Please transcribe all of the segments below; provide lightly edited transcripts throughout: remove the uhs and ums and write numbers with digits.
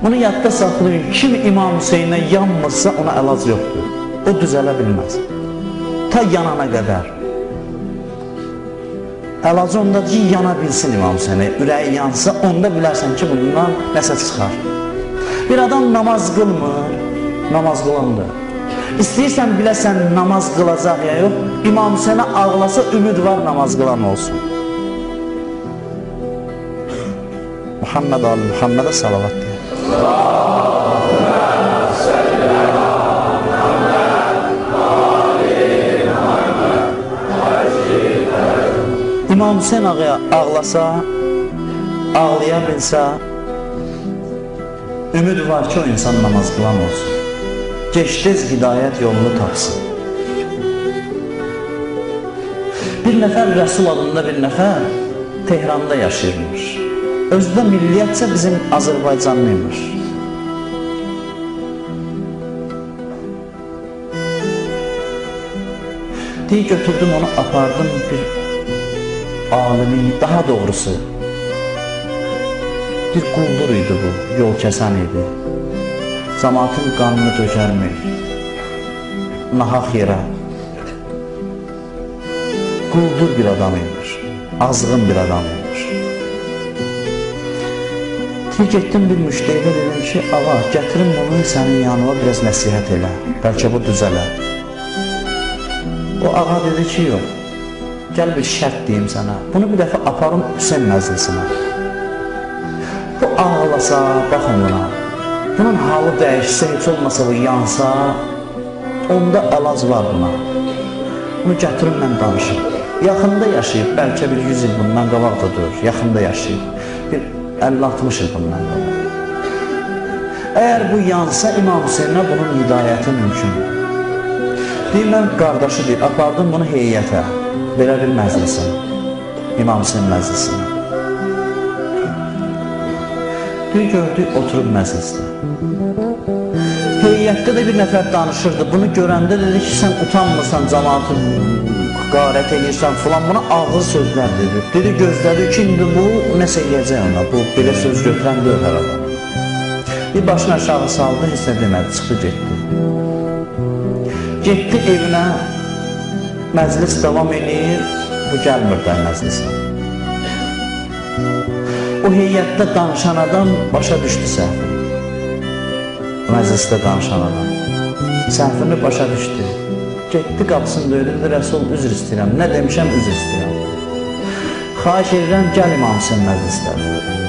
Bunu yadda saxlayın, kim İmam Hüseynə yanmırsa ona əlac yoxdur. O düzələ bilməz. Ta yanana qədər. Əlacı ondadır ki, yana bilsin İmam Hüseynə. Ürəyi yansa, onda bilərsən ki, bundan nəsə çıxar. Bir adam namaz qılmır, namaz qılandır. İstəyirsən biləsən namaz qılacaq ya yox, İmam Hüseynə ağlasa ümid var namaz qılan olsun. Muhammed Ali Muhammedə salavat deyir. İmam Hüseyn ağaya ağlasa, ağlaya bilsə, ümid var ki, o insan namaz qılan olsun. Geçdiz hidayət yolunu tapsın. Bir nəfər Rəsul adında bir nəfər Tehranda yaşayırmış. Özdə milliyyətcə bizim Azərbaycanlıymış. Deyir, götürdüm onu, apardım bir alimin, daha doğrusu bir quldur idi bu, yol kəsən idi. Cəmaatın qanını dökərmir, nahaq yerə. Quldur bir adam imiş, azğın bir adam imiş. Getdim bir müştəhidə dedim ki, ağa, gətirin bunu sənin yanına biraz nəsihət elə, bəlkə bu düzələr. O ağa dedi ki, yox, gəl bir şərt deyim sənə, bunu bir dəfə aparım Hüseyn məclisinə. Bu ağlasa, baxın buna, bunun halı dəyişsə, heç olmasa bu yansa, onda əlac var buna. Bunu gətirim mən danışım. Yaxında yaşayıb, bəlkə bir 100 il bundan qabaq da durur, yaxında yaşayıb. Bir 50-60 il bundan qabaq. Əgər bu yansa, İmam Hüseynə bunun hidayəti mümkündür. Deyim, mən qardaşı deyir, apardım bunu heyətə, belə bir məclisin, İmam Hüseyn məclisinə. Deyir, gördük, oturub məclisdə. Heyətdə də bir nəfər danışırdı, bunu görəndə dedi ki, sən utanmırsan, cəmaatı qarət edirsən filan, buna ağır sözlər dedi. Dedi, gözlədi ki, indi bu nəsə eləyəcək ona, bu belə söz götürən deyil hər adam. Bir başını aşağı saldı, heç nə demədi, çıxdı, getdi. Getdi evinə, məclis davam edir, bu gəlmir də məclisə. O heyətdə danışan adam başa düşdü səhvini. Məclisdə danışan adam səhvini başa düşdü. Getdi qapısını döydü, Rəsul üzr istəyirəm, nə demişəm üzr istəyirəm. Xahiş edirəm, gəl İmam Hüseyn məclisləri.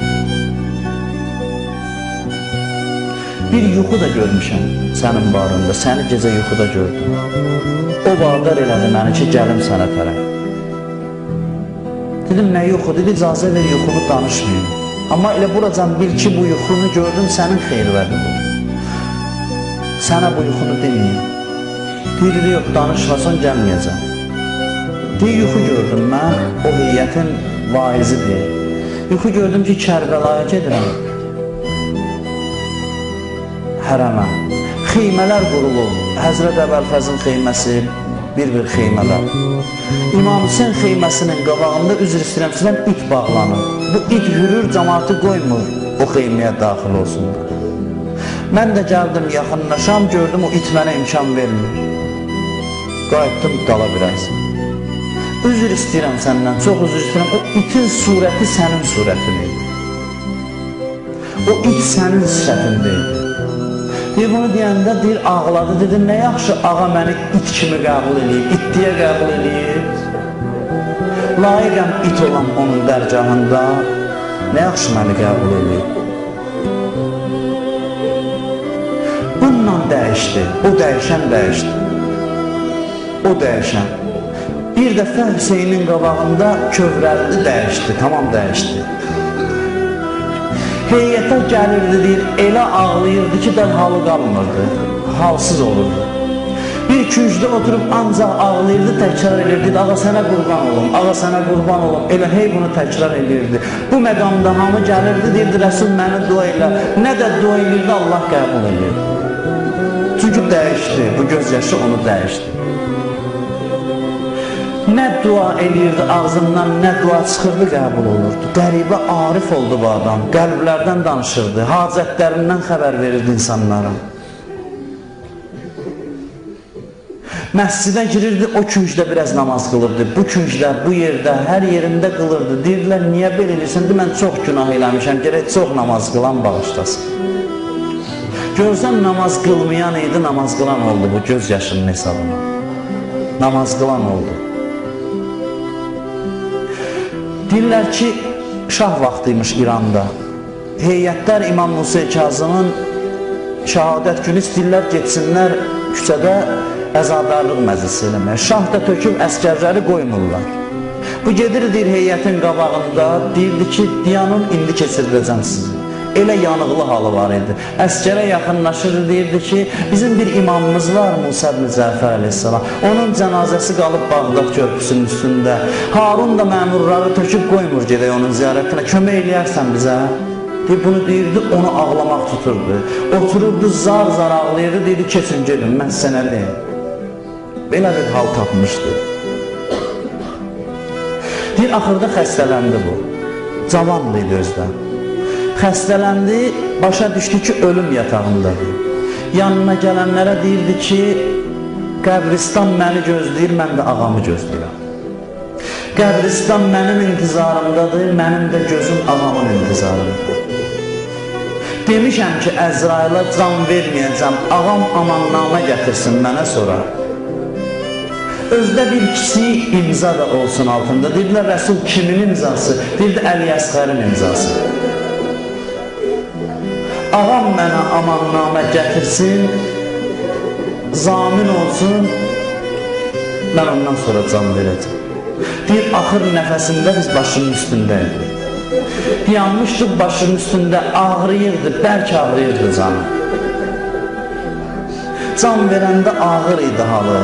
Bir yuxu da görmüşəm sənin barında, səni gecə yuxuda gördüm. O vadar elədi məni ki, gəlim sənə tərəf. Dedim, nə yuxu? Dedi, icazə ver yuxunu danışmayayım. Amma elə buracan bil ki, bu yuxunu gördüm, sənin xeyirvədir bu. Sənə bu yuxunu deməyim. Deyir, yox, danışmasan gəlməyəcəm. Deyir, yuxu gördüm mən, o heyətin vaizidir. Yuxu gördüm ki, Kərbəlaya gedirəm. Hərəmə. Xeymələr qurulur. Həzrət Əbəlfəzin xeyməsi, bir-bir xeymələr. İmam Hüseyn xeyməsinin qabağında üzr istəyirəm, sizdən it bağlanır. Bu it hürür, cəmaatı qoymur o xeyməyə daxil olsunlar. Mən də gəldim, yaxınlaşam, gördüm, o it mənə imkan vermir. Qayıtdım dala biraz. Üzr istəyirəm səndən, çox üzr istəyirəm. O itin surəti sənin surətindir. O it sənin sifətindeydi. Deyir, bunu deyəndə deyir, ağladı, dedim, nə yaxşı ağa məni it kimi qəbul edib, itliyə qəbul edib. Layiqəm it olan onun dərgahında, nə yaxşı məni qəbul edib. Bununla dəyişdi, o dəyişən dəyişdi. O dəyişən. Bir dəfə Hüseynin qabağında kövrəldi, dəyişdi, tamam dəyişdi. Heyətə gəlirdi, deyir, elə ağlayırdı ki, dərhalı qalmırdı, halsız olurdu. Bir küncdə oturub ancaq ağlayırdı, təkrar edirdi, ağa sənə qurban olum, ağa sənə qurban olum, elə hey bunu təkrar edirdi. Bu məqamda hamı gəlirdi, deyirdi, Rəsul məni dua elə, nə də dua edirdi, Allah qəbul edirdi. Çünki dəyişdi, bu göz yaşı onu dəyişdi. Nə dua eləyirdi ağzından, nə dua çıxırdı, qəbul olurdu. Qəribə arif oldu bu adam, qəlblərdən danışırdı, hacətlərindən xəbər verirdi insanlara. Məscidə girirdi, o küncdə biraz namaz qılırdı, bu küncdə, bu yerdə, hər yerində qılırdı. Deyirlər, niyə belə edirsən? Mən çox günah eləmişəm, gerək çox namaz qılan bağışlasın. Görsən, namaz qılmayan idi, namaz qılan oldu bu göz yaşının hesabına. Namaz qılan oldu. Deyirlər ki, şah vaxtıymış İranda. Heyətlər İmam Musa Kazımın şəhadət günü istəyirlər, getsinlər küçədə əzadarlıq məclisi eləmək. Şah da töküb əskərləri qoymurlar. Bu gedir, deyir, heyətin qabağında, deyirdi ki, diyanın indi keçiriləcəm sizi. Elə yanıqlı halı var idi. Əskərə yaxınlaşır, deyirdi ki, bizim bir imamımız var, Musa ibn Cəfər əleyhissalam. Onun cənazəsi qalıb Bağdad körpüsünün üstündə. Harun da məmurları töküb qoymur gedək onun ziyarətinə. Kömək eləyərsən bizə. Deyir, bunu deyirdi, onu ağlamaq tuturdu. Otururdu, zar-zar ağlayırdı, deyirdi, keçin gedin, mən sənə deyim. Belə bir hal tapmışdı. Deyir, axırda xəstələndi bu. Cavanlı idi özdən. Xəstələndi, başa düşdü ki, ölüm yatağındadır. Yanına gələnlərə deyirdi ki, qəbristan məni gözləyir, mən də ağamı gözləyirəm. Qəbristan mənim intizarımdadır, mənim də gözüm ağamın intizarımdadır. Demişəm ki, Əzrailə can verməyəcəm, ağam amannamə gətirsin mənə sonra. Özdə bir kiçik imza da olsun altında. Deyirlər, Rəsul kimin imzası? Deyirdi, Əli Əsqərin imzası. Ağam mənə amannamə gətirsin, zamin olsun, mən ondan sonra can verəcəm. Deyir, axır nəfəsində biz başının üstündəydik. Yanmışdıq başının üstündə, ağrıyırdı, bərk ağrıyırdı canı. Can verəndə ağır idi halı.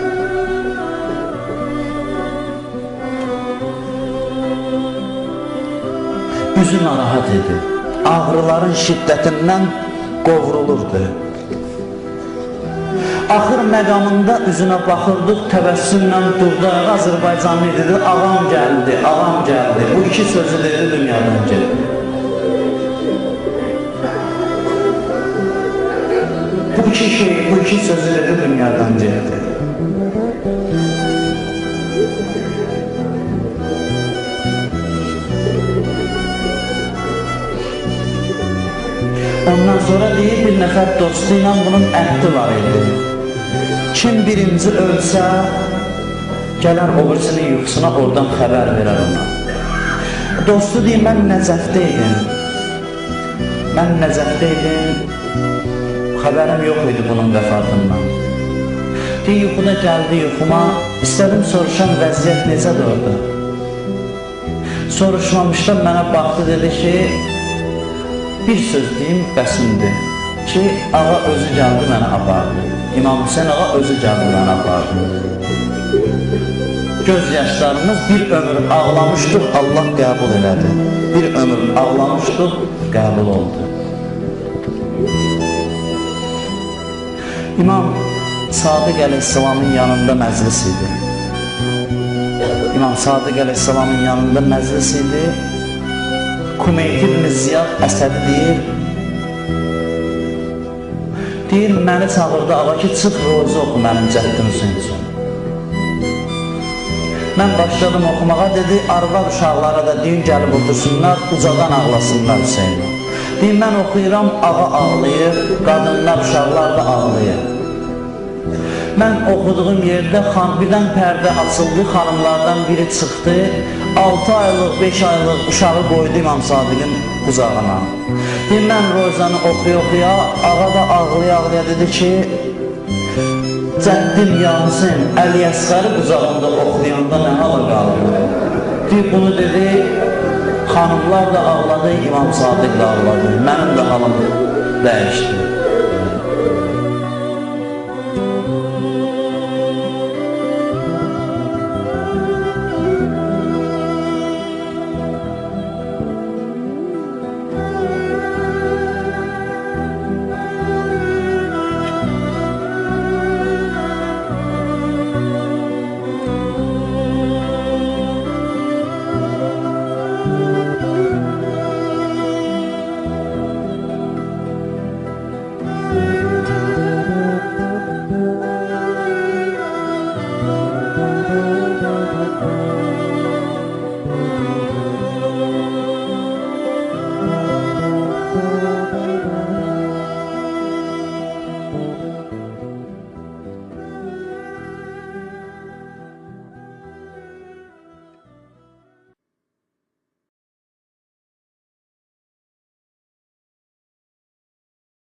Üzü narahat idi. Ağrıların şiddətindən qovrulurdu. Axır məqamında üzünə baxırdıq, təbəssümlə durdu, Azərbaycanlı dedi, ağam gəldi, ağam gəldi. Bu iki sözü dedi, dünyadan gəldi. Bu iki sözü dedi, dünyadan gəldi. Ondan sonra deyir, bir nəfər dostu ilə bunun əhdi var idi. Kim birinci ölsə, gələr o birisinin yuxusuna, oradan xəbər verər ona. Dostu deyir, mən Nəcəfdə idim. Mən Nəcəfdə idim, xəbərim yox idi bunun vəfatından. Deyir, yuxuda gəldi yuxuma, istədim soruşan vəziyyət necədir orada? Soruşmamışda mənə baxdı, dedi ki, bir söz deyim, bəsimdir ki, ağa özü gəldi mənə apardı. İmam Hüseyin ağa özü gəldi mənə apardı. Göz yaşlarımız bir ömür ağlamışdıq, Allah qəbul elədi. Bir ömür ağlamışdıq, qəbul oldu. İmam Sadiq əleyhissalamın yanında məclis idi. İmam Sadiq əleyhissalamın yanında məclis idi. Kumeyti ibn Ziyad Əsəd deyir, məni çağırdı ağa ki, çıx rozu oxu mənim cəddin Hüseyin üçün. Mən başladım oxumağa, dedi, arvad uşaqlara da deyin, gəlib otursunlar, ucadan ağlasınlar Hüseyin. Deyir, mən oxuyuram, ağa ağlayır, qadınlar, uşaqlar da ağlayır. Mən oxuduğum yerdə birdən pərdə açıldı, xanımlardan biri çıxdı, 6 aylıq, 5 aylıq uşağı qoydu İmam Sadiqin qucağına. Deyir, mən rozanı oxuya-oxuya, ağa da ağlaya-ağlaya dedi ki, Cəddim Yasin, Əli Əsqəri qucağında oxuyanda nə hala qaldı? Deyir, bunu dedi, xanımlar da ağladı, İmam Sadiq da ağladı, mənim də halım dəyişdi.